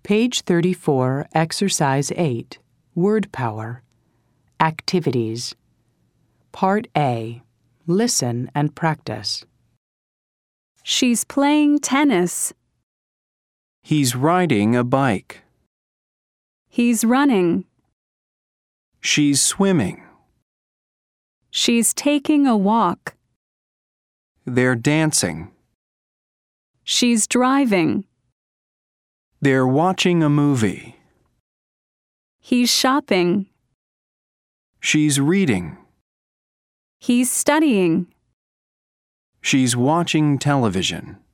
Page 34, Exercise 8, Word Power. Activities. Part A. Listen and practice. She's playing tennis. He's riding a bike. He's running. She's swimming. She's taking a walk. They're dancing. She's driving. They're watching a movie. He's shopping. She's reading. He's studying. She's watching television.